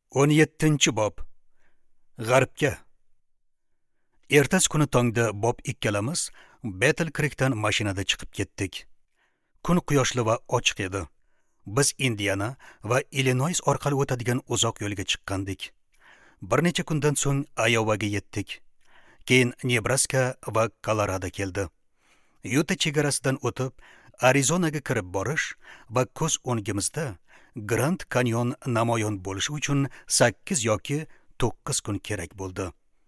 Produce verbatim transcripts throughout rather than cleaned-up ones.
o'n yettinchi bob. G'arbga. Ertasi kuni tongda Bob ikkalamiz Battle Creekdan mashinada chiqib ketdik. Kun quyoshli va ochiq edi. Biz Indiana va Illinois orqali o'tadigan uzoq yo'lga chiqqandik. Bir necha kundan so'ng Iowaga yetdik. Keyin Nebraska va Colorado keldi. Utah chegarasidan o'tib Arizonaga kirib borish va ko'z o'ngimizda Grand Canyon namoyon bo'lishi uchun sakkiz yoki to'qqiz kun kerak bo'ldi.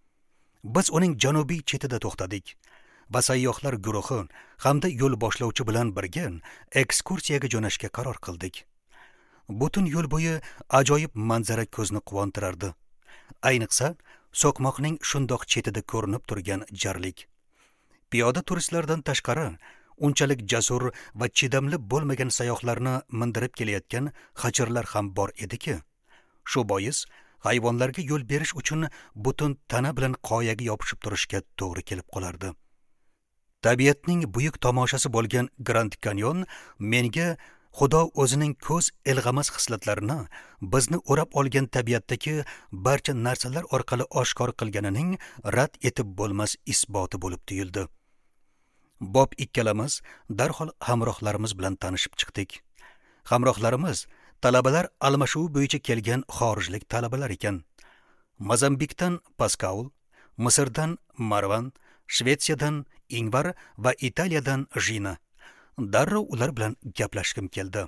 Biz uning janubiy chetida to'xtadik va sayyohlar guruhi hamda yo'l boshlovchi bilan birga ekskursiyaga jo'nashga qaror qildik. Butun yo'l bo'yi ajoyib manzara ko'zni quvontirardi. Ayniqsa, so'qmoqning shundoq chetida ko'rinib turgan jarlik. Piyoda turistlardan tashqari unchalik jasur va chidamli bo'lmagan sayyohlarni mindirib kelayotgan hajirlar ham bor ediki, shu bois hayvonlarga yo'l berish uchun butun tana bilan qoyaga yopishib turishga to'g'ri kelib qolardi. Tabiatning buyuk tomoshasi bo'lgan Grand Canyon menga Xudo o'zining ko'z ilg'amas hislatlarini bizni o'rab olgan tabiatdagi barcha narsalar orqali oshkor qilganining rad etib bo'lmas isboti bo'lib tuyuldi. Bob ikkalamiz darhol hamrohlarimiz bilan tanishib chiqdik. Hamrohlarimiz talabalar almashuvi bo'yicha kelgan xorijlik talabalar ekan. Mozambikdan Pascal, Misrdan Marwan, Shvetsiyadan Ingvar va Italiyadan Jina. Darrov ular bilan gaplashkim keldi.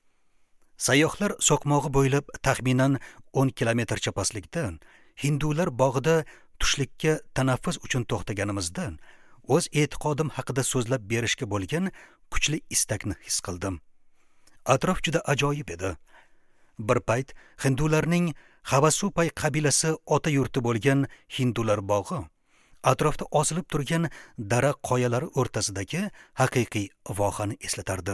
Sayyohlar so'qmog'i bo'ylab taxminan o'n kilometrcha pastlikdan hindular bog'ida tushlikka tanaffus uchun to'xtaganimizdan o'z e'tiqodim haqida so'zlab berishga bo'lgan kuchli istakni his qildim. Atrof juda ajoyib edi. Bir payt hindularning Havasupay qabilasi ota yurti bo'lgan hindular bog'i atrofda osilib turgan dara qoyalari o'rtasidagi haqiqiy vohani eslatardi.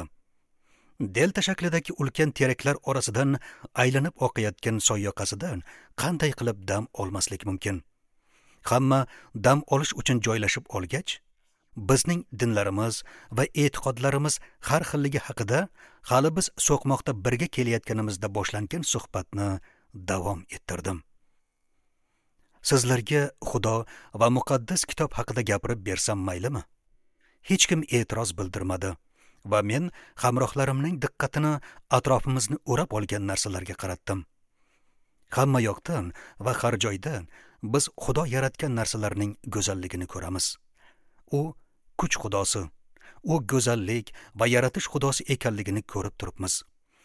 Delta shaklidagi ulkan teraklar orasidan aylanib oqayotgan soy yoqasidan qanday qilib dam olmaslik mumkin? Hamma dam olish uchun joylashib olgach, bizning dinlarimiz va e'tiqodlarimiz har xilligi haqida hali biz so'qmoqda birga kelayotganimizda boshlangan suhbatni davom ettirdim. Sizlarga Xudo va muqaddas kitob haqida gapirib bersam maylimi? Hech kim e'tiroz bildirmadi va men hamrohlarimning diqqatini atrofimizni o'rab olgan narsalarga qaratdim. Hamma yoqdan va har joydan biz Xudo yaratgan narsalarning go'zalligini ko'ramiz. U kuch xudosi, u go'zallik va yaratish xudosi ekanligini ko'rib turibmiz.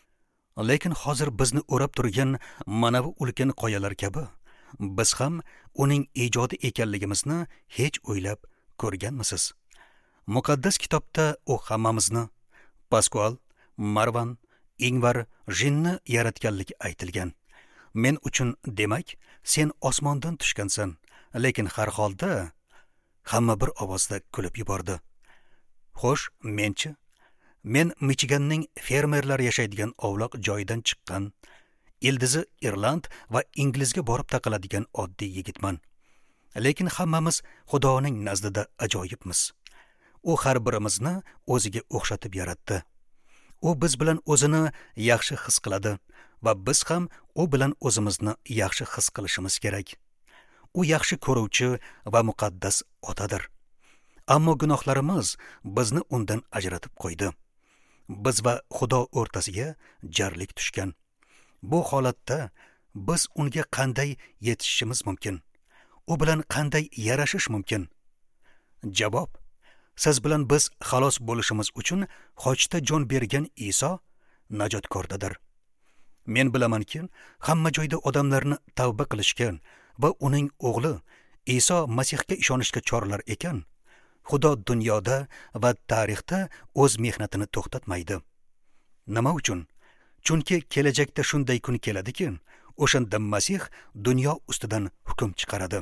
Lekin hozir bizni o'rab turgan mana bu ulkan qoyalar kabi biz ham uning ijodi ekanligimizni hech o'ylab ko'rganmisiz? Muqaddas kitobda u hammamizni Pascal, Marwan, Ingvar, Jinni yaratganligi aytilgan. Men uchun demak, sen osmondan tushgansan, lekin har holda hamma bir ovozda kulib yubordi. Xo'sh, menchi? Men Michiganning fermerlar yashaydigan ovloq joyidan chiqqan, ildizi Irland va Inglizga borib taqaladigan oddiy yigitman. Lekin hammamiz Xudoning nazdida ajoyibmiz. U har birimizni o'ziga o'xshatib yaratdi. U biz bilan o'zini yaxshi his qiladi va biz ham u bilan o'zimizni yaxshi his qilishimiz kerak. U yaxshi ko'ruvchi va muqaddas otadir. Ammo gunohlarimiz bizni undan ajratib qo'ydi. Biz va Xudo o'rtasiga jarlik tushgan. Bu holatda biz unga qanday yetishishimiz mumkin? U bilan qanday yarashish mumkin? Javob: siz bilan biz xalos bo'lishimiz uchun xochda jon bergan Iso najotkordadir. Men bilamanki, hamma joyda odamlarni tavba qilishgan va uning o'g'li Iso Masihga ishonishga chorlar ekan, Xudo dunyoda va tarixda o'z mehnatini to'xtatmaydi. Nima uchun? Chunki kelajakda shunday kun keladiki, o'shanda Masih dunyo ustidan hukm chiqaradi.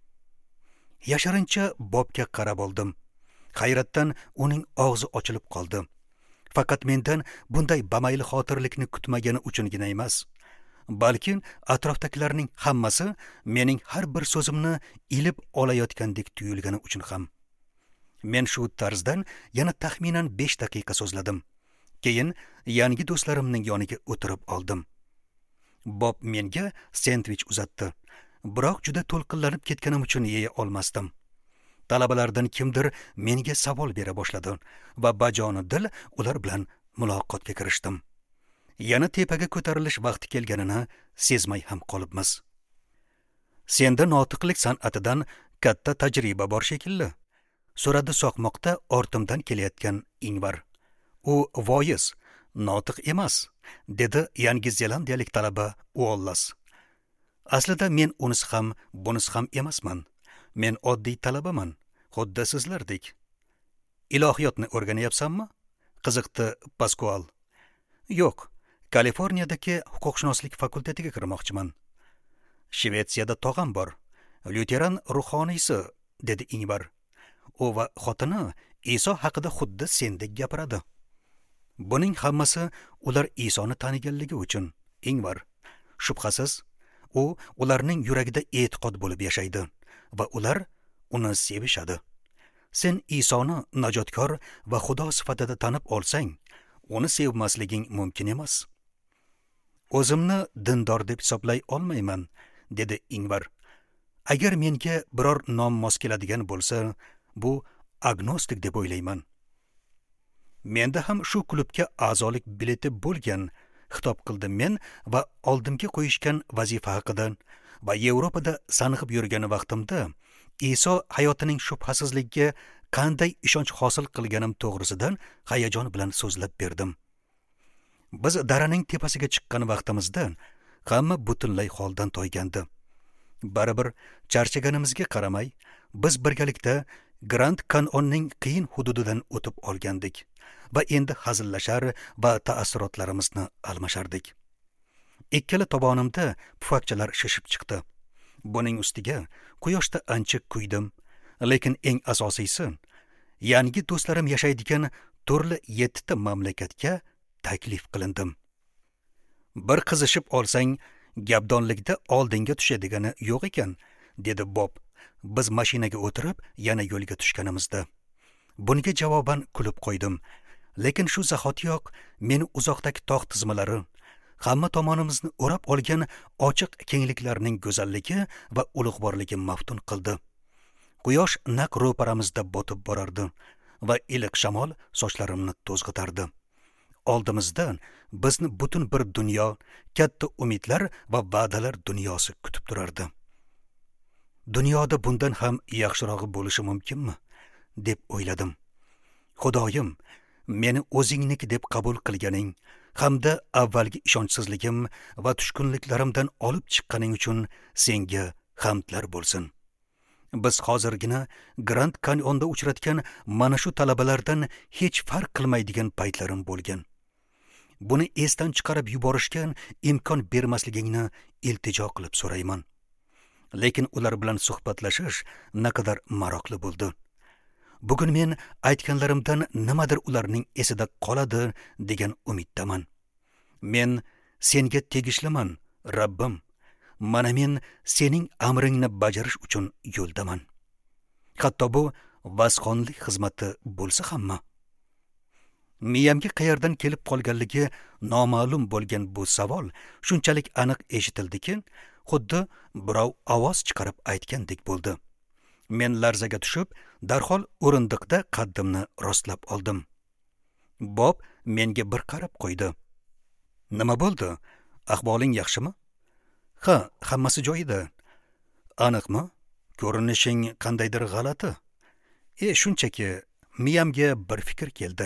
Yashirincha Bobga qarab oldim. Hayratdan uning og'zi ochilib qoldi. Faqat mendan bunday bamayli xotirlikni kutmagani uchungina emas, balki atrofdagilarning hammasi mening har bir so'zimni ilib olayotgandek tuyulgani uchun ham. Men shu tarzdan yana taxminan besh daqiqa so'zladim. Keyin yangi do'stlarimning yoniga o'tirib oldim. Bob menga sendvich uzatdi. Biroq juda to'lqinlanib ketganim uchun yeya olmasdim. Talabalardan kimdir menga savol bera boshladi va bajoni dil ular bilan muloqotga kirishdim. Yana tepaga ko'tarilish vaqti kelganini sezmay ham qolibmiz. Senda notiqlik san'atidan katta tajriba bor shekilli, so'radi soqmoqda ortimdan kelayotgan Ingvar. U voyiz, notiq emas, dedi Yangi Zelandiyalik talaba Uollas. Aslida men unisi ham, bunisi ham emasman. Men oddiy talabaman, xuddi sizlardek. Ilohiyotni o'rganyapsanmi? Qiziqdi Pascual. Yo'q, Kaliforniyadagi huquqshunoslik fakultetiga kirmoqchiman. Shvetsiyada tog'am bor, Luteran ruhoniysi, dedi Ingvar. U va xotini Iso haqida xuddi sendek gapiradi. Buning hammasi ular Isoni taniganligi uchun, Ingvar. Shubhasiz, u ularning yuragida e'tiqod bo'lib yashaydi va ular uni sevishadi. Sen Isoni najotkor va Xudo sifatida tanib olsang, uni sevmasliging mumkin emas. O'zimni dindor deb hisoblay olmayman, dedi Ingvar. Agar menga biror nom mos keladigan bo'lsa, bu agnostik deb o'ylayman. Menda ham shu klubga a'zolik bileti bo'lgan, xitob qildim men va oldimga qo'yishgan vazifa haqida va Yevropada sanqib yurgan vaqtimda Iso hayotining shubhasizligiga qanday ishonch hosil qilganim to'g'risidan hayajon bilan so'zlab berdim. Biz daraning tepasiga chiqqan vaqtimizda hamma butunlay holdan toygandi. Baribir charchaganimizga qaramay, biz birgalikda Grand Canyonning qiyin hududidan o'tib olgandik va endi hazillashar va ta'assurotlarimizni almashardik. Ikkala tomonimda pufakchalar shishib chiqdi. Buning ustiga quyoshda ancha kuydim, lekin eng asosiysi, yangi do'stlarim yashaydigan turli yettita mamlakatga taklif qilindim. Bir qizishib olsang, gapdonlikda oldinga tushadigani yo'q ekan, dedi Bob. Biz mashinaga o'tirib, yana yo'lga tushganimizda. Bunga javoban kulib qo'ydim, lekin shu zahotiyoq meni uzoqdagi tog' tizmalari, hamma tomonimizni o'rab olgan ochiq kengliklarning go'zalligi va ulug'vorligi maftun qildi. Quyosh naq ro'paramizda botib borardi va iliq shamol sochlarimni to'zg'itardi. Oldimizdan bizni butun bir dunyo, katta umidlar va va'dalar dunyosi kutib turardi. Dunyoda bundan ham yaxshirog'i bo'lishi mumkinmi, deb o'yladim. Xudoyim, meni o'zingniki deb qabul qilganing hamda avvalgi ishonchsizligim va tushkunliklarimdan olib chiqqaning uchun senga hamdlar bo'lsin. Biz hozirgina Grand Canyonda uchratgan mana shu talabalardan hech farq qilmaydigan paytlarim bo'lgan. Buni esdan chiqarib yuborishga imkon bermasligingni iltijo qilib so'rayman. Lekin ular bilan suhbatlashish naqadar maroqli bo'ldi. Bugun men aytganlarimdan nimadir ularning esida qoladi degan umiddaman. Men senga tegishliman, Rabbim. Mana men sening amringni bajarish uchun yo'ldaman. Hatto bu vasxonlik xizmati bo'lsa hamma. Miyamga qayerdan kelib qolganligi noma'lum bo'lgan bu savol shunchalik aniq eshitildiki, xuddi birov ovoz chiqarib aytgandek bo'ldi. Men larzaga tushib, darhol o'rindiqda qaddimni rostlab oldim. Bob menga bir qarab qo'ydi. Nima bo'ldi? Ahvoling yaxshimi? Ha, hammasi joyida. Aniqmi? Ko'rinishing qandaydir g'alati. E, shunchaki miyamga bir fikr keldi.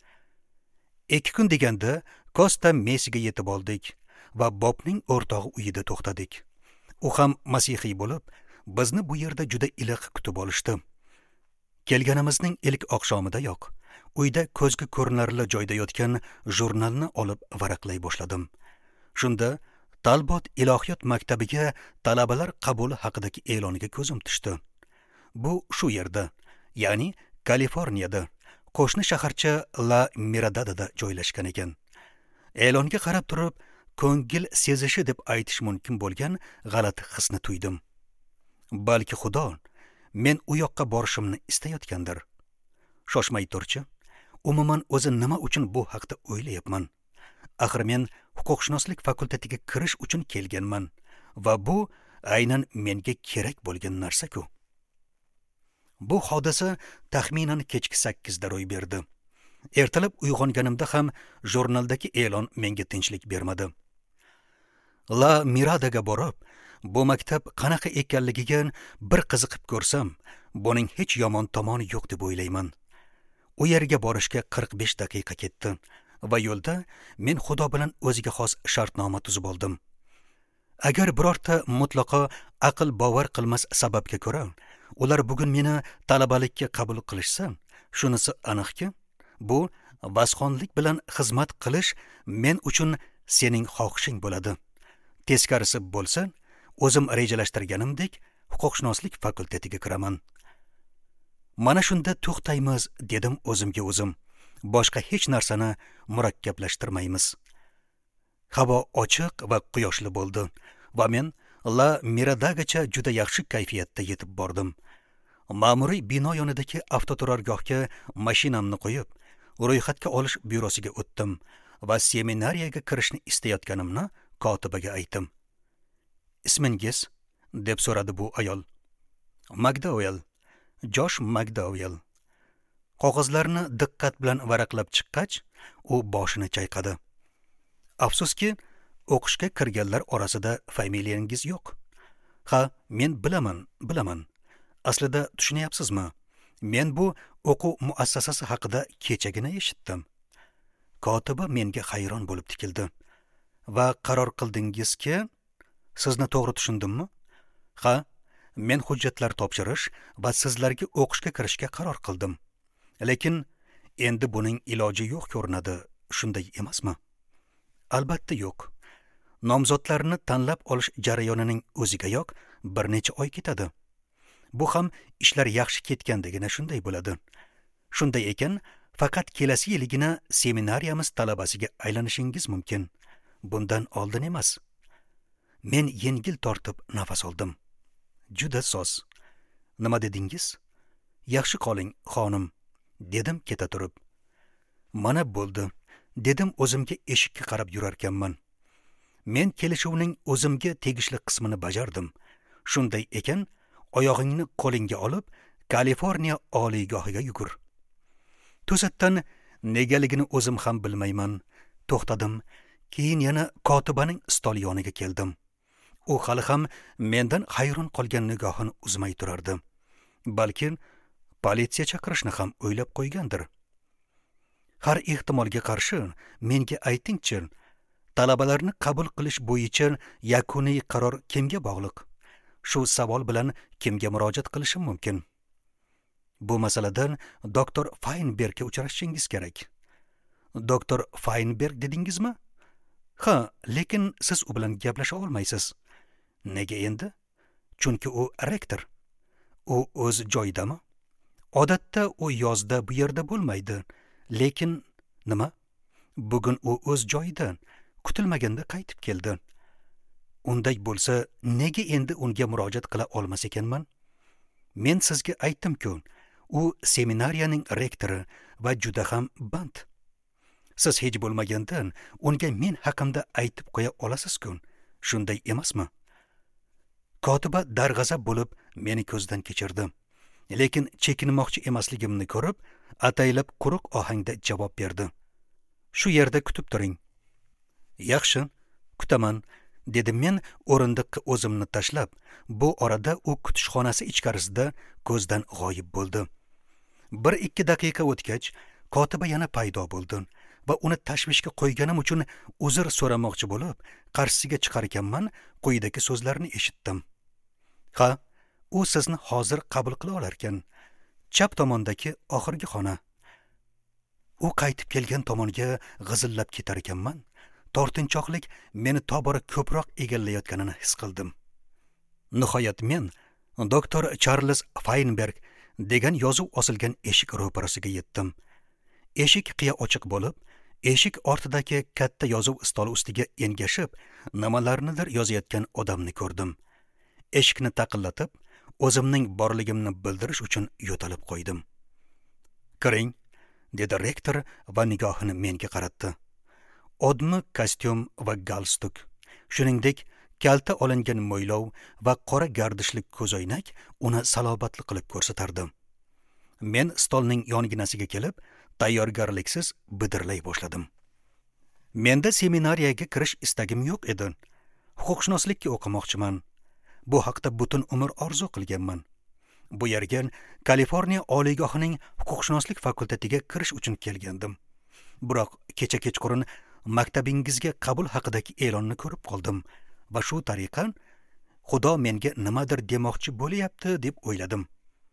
Ikki kun deganda Costa Mesiga yetib oldik va Bobning o'rtog'i uyida to'xtadik. U ham masihiy bo'lib, bizni bu yerda juda iliq kutib olishdi. Kelganimizning ilk oqshomidayoq uyda ko'zga ko'rinarli joyda yotgan jurnalni olib varaqlay boshladim. Shunda Talbot ilohiyot maktabiga talabalar qabuli haqidagi e'loniga ko'zim tushdi. Bu shu yerda, ya'ni Kaliforniyada, qo'shni shaharcha La Miradada joylashgan ekan. E'longa qarab turib, ko'ngil sezishi deb aytish mumkin bo'lgan g'alati hisni tuydim. Balki Xudo men u yoqqa borishimni istayotgandir. Shoshmay turchi. Umuman o'zi nima uchun bu haqda o'ylayapman? Axir men huquqshunoslik fakultetiga kirish uchun kelganman va bu aynan menga kerak bo'lgan narsa-ku. Bu hodisa taxminan kechki sakkizda ro'y berdi. Ertalab uyg'onganimda ham jurnaldagi e'lon menga tinchlik bermadi. La Miradaga borib, bu maktab qanaqa ekanligiga bir qiziqib ko'rsam, buning hech yomon tomoni yo'q deb o'ylayman. U yerga borishga qirq besh daqiqa ketdi va yo'lda men Xudo bilan o'ziga xos shartnoma tuzib oldim. Agar birorta mutlaqo aql bovar qilmas sababga ko'ra ular bugun meni talabalikka qabul qilishsa, shunisi aniqki, bu vasxonlik bilan xizmat qilish men uchun sening xohishing bo'ladi. Teskarisi bo'lsa, o'zim rejalashtirganimdek huquqshunoslik fakultetiga kiraman. Mana shunda to'xtaymiz dedim o'zimga o'zim. Boshqa hech narsani murakkablashtirmaymiz. Havo ochiq va quyoshli bo'ldi va men La Miradagacha juda yaxshi kayfiyatda yetib bordim. Ma'muriy bino yonidagi avtoturargohga mashinamni qo'yib, ro'yxatga olish byurosiga o'tdim va seminariyaga kirishni istayotganimni kotibaga aytdim. "Ismingiz?" deb so'radi bu ayol. "McDowell, Josh McDowell." Qog'ozlarni diqqat bilan varaqlab chiqqach, u boshini chayqadi. "Afsuski, o'qishga kirganlar orasida familiyangiz yo'q." "Ha, men bilaman, bilaman. Aslida tushunyapsizmi? Men bu o'quv muassasasi haqida kechagina eshitdim." Kotiba menga hayron bo'lib tikildi. "Va qaror qildingizki, sizni to'g'ri tushundimmi?" "Ha, men hujjatlar topshirish va sizlarga o'qishga kirishga qaror qildim. Lekin endi buning iloji yo'q ko'rinadi, shunday emasmi?" "Albatta yo'q. Nomzodlarni tanlab olish jarayonining o'zigayoq bir necha oy ketadi. Bu ham ishlar yaxshi ketgandagina shunday bo'ladi. Shunday ekan, faqat kelasi yiligina seminariyamiz talabasiga aylanishingiz mumkin. Bundan oldin emas." Men yengil tortib nafas oldim. "Juda soz. Nima dedingiz?" "Yaxshi qoling, xonim," dedim keta turib. "Mana bo'ldi," dedim o'zimga eshikka qarab yurarkanman. Men kelishuvning o'zimga tegishli qismini bajardim. Shunday ekan, oyog'ingni qo'lingga olib, Kaliforniya oliygohiga yugur. To'satdan negaligini o'zim ham bilmayman. To'xtadim. Keyin yana kotibaning stol yoniga keldim. U hali ham mendan hayron qolgan nigohini uzmay turardi. Balki politsiya chaqirishni ham o'ylab qo'ygandir. "Har ehtimolga qarshi menga ayting-chi, talabalarni qabul qilish bo'yicha yakuniy qaror kimga bog'liq? Shu savol bilan kimga murojaat qilishim mumkin?" "Bu masaladan doktor Feinbergga uchrashingiz kerak." "Doktor Feinberg dedingizmi?" "Ha, lekin siz u bilan gaplasha olmaysiz." "Nega endi?" "Chunki u rektor." "U o'z joyidami?" "Odatda u yozda bu yerda bo'lmaydi. Lekin nima? Bugun u o'z joyida, kutilmaganda qaytib keldi." "Unday bo'lsa, nega endi unga murojaat qila olmas ekanman? Men sizga aytdim-ku, u seminariyaning rektori va juda ham band. Siz hech bo'lmagandan unga men haqimda aytib qo'ya olasiz-ku, shunday emasmi?" Kotiba darg'azab bo'lib meni ko'zdan kechirdi. Lekin chekinmoqchi emasligimni ko'rib, ataylab quruq ohangda javob berdi. "Shu yerda kutib turing." "Yaxshi, kutaman," dedim men o'rindiqqa o'zimni tashlab. Bu orada u kutishxonasi ichkarisida ko'zdan g'oyib bo'ldi. Bir ikki daqiqa o'tgach, kotiba yana paydo bo'ldi va uni tashvishga qo'yganim uchun uzr so'ramoqchi bo'lib, qarshisiga chiqar ekanman, quyidagi so'zlarni eshitdim. "Ha, u sizni hozir qabul qila olar ekan. Chap tomondagi oxirgi xona." U qaytib kelgan tomonga g'izillab ketar ekanman. Tortinchoqlik meni tobora ko'proq egallayotganini his qildim. Nihoyat men doktor Charles Feinberg degan yozuv osilgan eshik ro'parasiga yetdim. Eshik qiya ochiq bo'lib, eshik ortidagi katta yozuv stoli ustiga engashib, nimalarnidir yozayotgan odamni ko'rdim. Eshikni taqillatib, o'zimning borligimni bildirish uchun yo'talib qo'ydim. "Kiring," dedi rektor va nigohini menga qaratdi. odmi kostyum va galstuk, shuningdek kalta olingan mo'ylov va qora gardishli ko'zoynak uni salobatli qilib ko'rsatardi. Men stolning yonginasiga kelib, tayyorgarliksiz bidirlay boshladim. Menda seminariyaga kirish istagim yo'q edi. Huquqshunoslikka o'qimoqchiman. Bu haqda butun umr orzu qilganman. Bu yerga Kaliforniya oliygohining huquqshunoslik fakultetiga kirish uchun kelgandim. Biroq kecha kechqurun maktabingizga qabul haqidagi e'lonni ko'rib qoldim va shu tariqa Xudo menga nimadir demoqchi bo'lyapti deb o'yladim.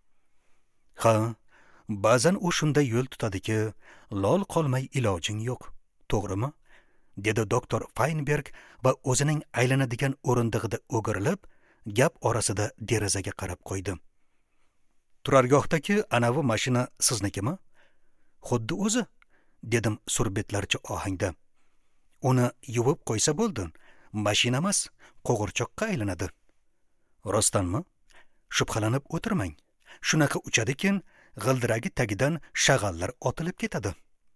Ha, ba'zan u shunday yo'l tutadiki, lol qolmay ilojing yo'q, to'g'rimi? Dedi doktor Feinberg va o'zining aylanadigan o'rindig'ida o'girilib, gap orasida derazaga qarab qo'ydi. Turargohdagi anavi mashina siznikimi? Xuddi o'zi, dedim surbetlarcha ohangda. Uni yuvib qo'ysa bo'ldi, mashina emas, qo'g'irchoqqa aylanadi. Rostdanmi? Shubhalanib o'tirmang. Shunaqa uchadikin, g'ildiragi tagidan shag'allar otilib ketadi.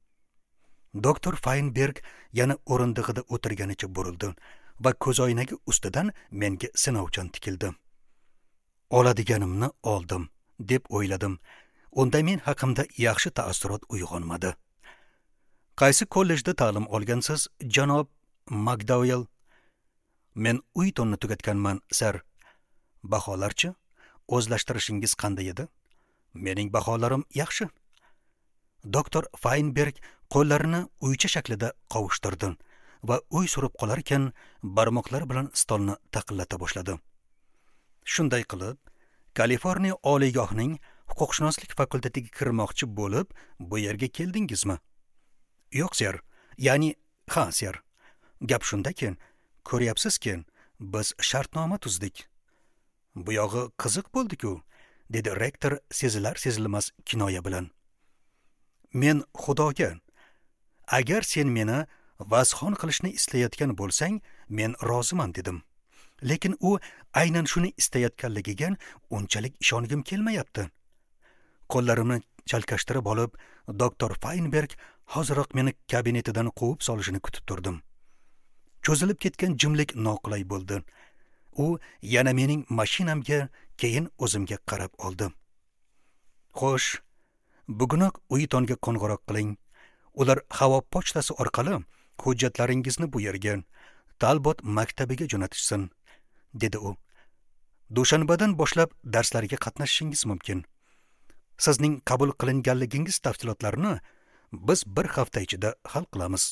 Doktor Feinberg yana o'rindig'ida o'tirganicha burildi va ko'zoynagi ustidan menga sinovchan tikildi. Oladiganimni oldim, deb o'yladim. Unda men haqimda yaxshi ta'assurot uyg'onmadi. Qaysi kollejda ta'lim olgansiz, janob McDowell? Men Uytonni tugatganman, sir. Baholarchi? O'zlashtirishingiz qanday edi? Mening baholarim yaxshi. Doktor Feinberg qo'llarini uycha shaklida qovushtirdi va o'y surib qolarkan barmoqlari bilan stolni taqillata boshladi. Shunday qilib, Kaliforniya oliygohining huquqshunoslik fakultetiga kirmoqchi bo'lib, bu yerga keldingizmi? Yo'q, ser. Ya'ni, ha, ser. Gap shundaki, ko'ryapsiz-ki, biz shartnoma tuzdik. Bu yog'i qiziq bo'ldi-ku, dedi rektor sezilar-sezilmas kinoya bilan. Men Xudoga, agar sen meni vazxon qilishni istayotgan bo'lsang, men roziman dedim. Lekin u aynan shuni istayotganligiga unchalik ishongim kelmayapti. Qo'llarimni chalkashtirib olib, doktor Feinberg hoziroq meni kabinetidan quvib solishini kutib turdim. Cho'zilib ketgan jimlik noqulay bo'ldi. U yana mening mashinamga, keyin o'zimga qarab oldi. Xo'sh, bugunoq Uytonga qo'ng'iroq qiling. Ular havo pochtasi orqali hujjatlaringizni bu yerga, Talbot maktabiga jo'natishsin, dedi u. Dushanbadan boshlab darslarga qatnashishingiz mumkin. Sizning qabul qilinganligingiz tafsilotlarini biz bir hafta ichida hal qilamiz.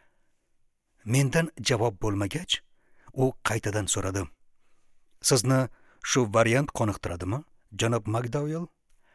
Mendan javob bo'lmagach, u qaytadan so'radi. Sizni shu variant qoniqtiradimi, janob McDowell?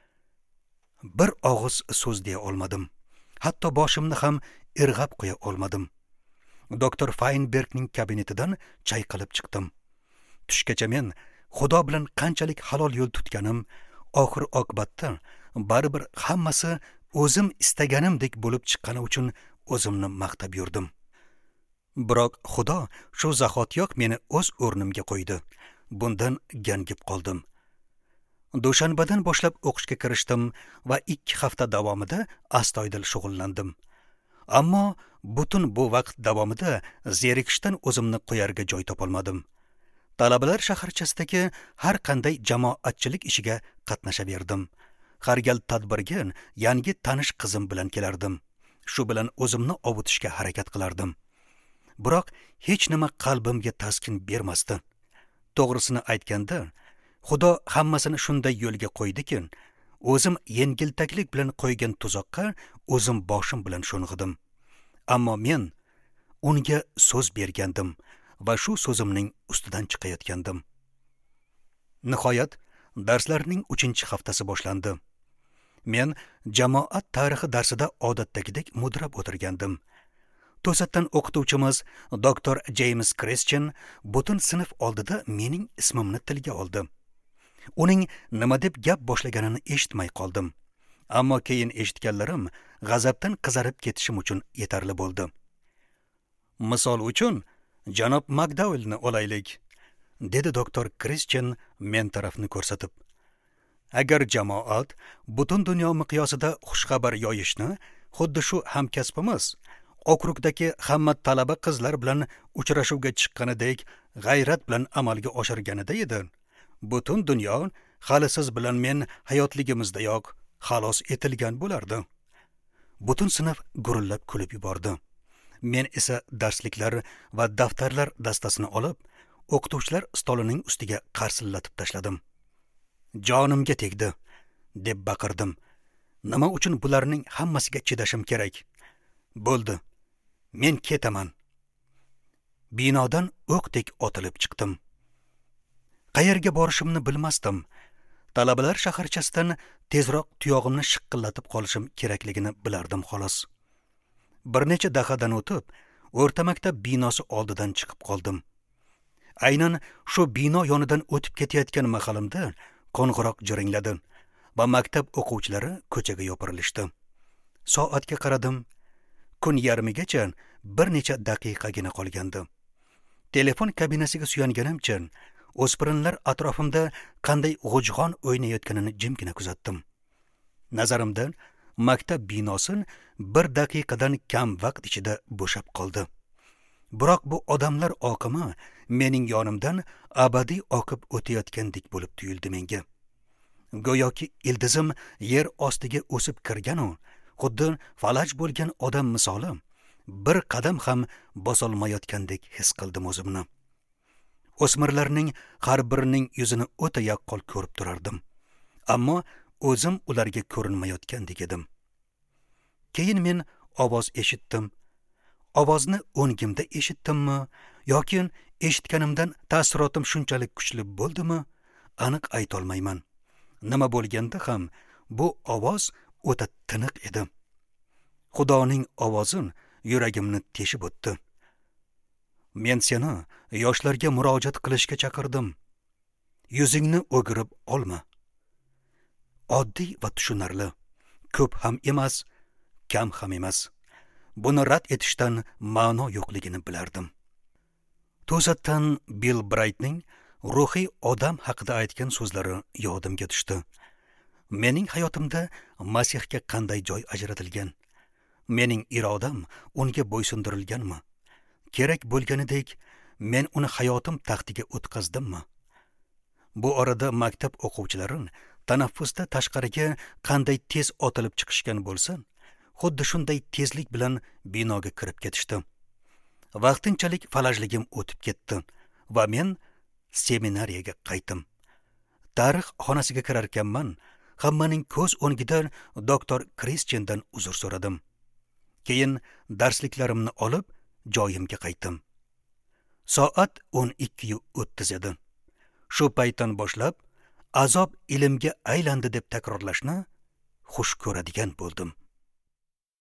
Bir og'iz so'z deya olmadim. Hatto boshimni ham irg'ab qo'ya olmadim. Doktor Feinbergning kabinetidan chayqalib chiqdim. Tushgacha men Xudo bilan qanchalik halol yo'l tutganim, oxir oqibatda baribir hammasi o'zim istaganimdek bo'lib chiqqani uchun o'zimni maqtab yurdim. Biroq Xudo shu zahotiyoq meni o'z o'rnimga qo'ydi. Bundan gangib qoldim. Dushanbadan boshlab o'qishga kirishdim va ikki hafta davomida astoydil shug'ullandim. Ammo butun bu vaqt davomida zerikishdan o'zimni qo'yarga joy topolmadim. Talabalar shaharchasidagi har qanday jamoatchilik ishiga qatnashaverdim. Har gal tadbirga yangi tanish qizim bilan kelardim. Shu bilan o'zimni ovutishga harakat qilardim. Biroq hech nima qalbimga taskin bermasdi. To'g'risini aytganda, Xudo hammasini shunday yo'lga qo'ydiki, o'zim yengiltaklik bilan qo'ygan tuzoqqa o'zim boshim bilan sho'ng'idim. Ammo men unga so'z bergandim va shu so'zimning ustidan chiqayotgandim. Nihoyat darslarning uchinchi haftasi boshlandi. Men jamoat tarixi darsida odatdagidek mudrab o'tirgandim. To'satdan o'qituvchimiz doktor James Christian butun sinf oldida mening ismimni tilga oldi. Uning nima deb gap boshlaganini eshitmay qoldim. Ammo keyin eshitganlarim g'azabdan qizarib ketishim uchun yetarli bo'ldi. Misol uchun, janob McDowellni olaylik, dedi doktor Christian men tarafni ko'rsatib. Agar jamoat butun dunyo miqyosida xushxabar yoyishni xuddi shu hamkasbimiz okrugdagi hamma talaba qizlar bilan uchrashuvga chiqqanidek g'ayrat bilan amalga oshirganida edi, butun dunyo hali siz bilan men hayotligimizdayoq xalos etilgan bo'lardi. Butun sinf gurillab kulib yubordi. Men esa darsliklar va daftarlar dastasini olib, o'qituvchilar stolining ustiga qarsillatib tashladim. Jonimga tegdi, deb baqirdim. Nima uchun bularning hammasiga chidashim kerak? Bo'ldi. Men ketaman. Binodan o'qdek otilib chiqdim. Qayerga borishimni bilmasdim. Talabalar shaharchasidan tezroq tuyog'imni shiqqillatib qolishim kerakligini bilardim xolos. Bir necha daqiqadan o'tib, o'rta maktab binosi oldidan chiqib qoldim. Aynan shu bino yonidan o'tib ketayotgan mahalimda qo'ng'iroq jiringladi va maktab o'quvchilari ko'chaga yopirilishdi. Soatga qaradim. Kun yarmigacha bir necha daqiqagina qolgandi. Telefon kabinasiga suyanganimcha o'spirinlar atrofimda qanday g'ujg'on o'ynayotganini jimgina kuzatdim. Nazarimda maktab binosi bir daqiqadan kam vaqt ichida bo'shab qoldi. Biroq bu odamlar oqimi mening yonimdan abadiy oqib o'tayotgandek bo'lib tuyuldi menga. Go'yoki ildizim yer ostiga o'sib kirgan-u, xuddi falaj bo'lgan odam misoli bir qadam ham bosolmayotgandek his qildim o'zimni. O'smirlarning har birining yuzini o'ta yaqqol ko'rib turardim, ammo o'zim ularga ko'rinmayotgandek edim. Keyin men ovoz eshitdim. Ovozni o'ngimda eshitdimmi yoki eshitganimdan ta'sirotim shunchalik kuchli bo'ldimi, aniq aytolmayman. Nima bo'lganda ham bu ovoz o'ta tiniq edi. Xudoning ovozi yuragimni teshib o'tdi. Men seni yoshlarga murojaat qilishga chaqirdim. Yuzingni o'girib olma. Oddiy va tushunarli. Ko'p ham emas, kam ham emas. Buni rad etishdan ma'no yo'qligini bilardim. To'satdan Bill Brightning ruhiy odam haqida aytgan so'zlari yodimga tushdi. Mening hayotimda Masihga qanday joy ajratilgan? Mening irodam unga bo'ysundirilganmi? Kerak bo'lganidek men uni hayotim taxtiga o'tqazdimmi? Bu orada maktab o'quvchilari tanaffusda tashqariga qanday tez otilib chiqishgan bo'lsa, xuddi shunday tezlik bilan binoga kirib ketishdi. Vaqtinchalik falajligim o'tib ketdi va men seminariyaga qaytdim. Tarix xonasiga kirarkanman, hammaning ko'z o'ngida doktor Kristiandan uzr so'radim. Keyin darsliklarimni olib joyimga qaytdim. Soat o'n ikki o'ttiz edi. Shu paytdan boshlab azob ilmga aylandi deb takrorlashni xush ko'radigan bo'ldim.